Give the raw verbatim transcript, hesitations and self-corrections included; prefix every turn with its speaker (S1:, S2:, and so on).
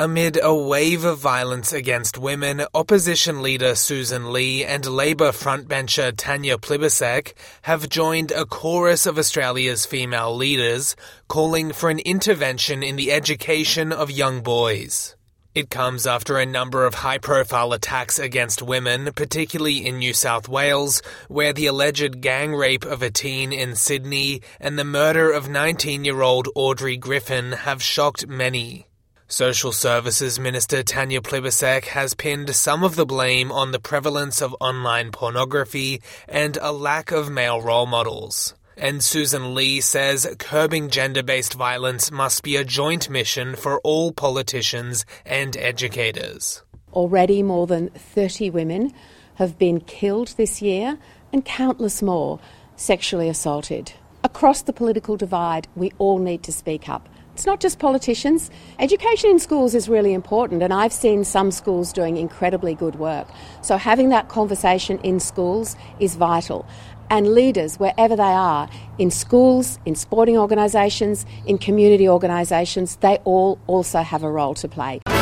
S1: Amid a wave of violence against women, opposition leader Susan Lee and Labour frontbencher Tanya Plibersek have joined a chorus of Australia's female leaders calling for an intervention in the education of young boys. It comes after a number of high-profile attacks against women, particularly in New South Wales, where the alleged gang rape of a teen in Sydney and the murder of nineteen-year-old Audrey Griffin have shocked many. Social Services Minister Tanya Plibersek has pinned some of the blame on the prevalence of online pornography and a lack of male role models. And Susan Lee says curbing gender-based violence must be a joint mission for all politicians and educators.
S2: Already more than thirty women have been killed this year and countless more sexually assaulted. Across the political divide, we all need to speak up. It's not just politicians. Education in schools is really important, and I've seen some schools doing incredibly good work. So having that conversation in schools is vital. And leaders, wherever they are, in schools, in sporting organisations, in community organisations, they all also have a role to play.